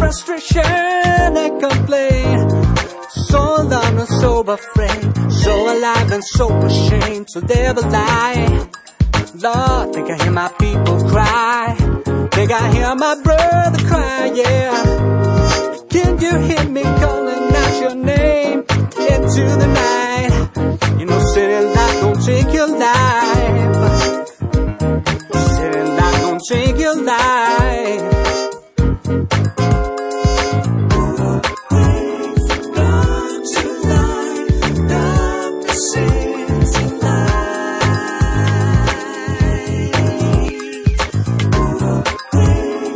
frustration and complaint. So alone and so afraid, so alive and so ashamed to never lie. Lord, think I hear my people cry, think I hear my brother cry, yeah. Can you hear me calling out your name into the night? You know, city life gon' take your life. City life gon' take your life.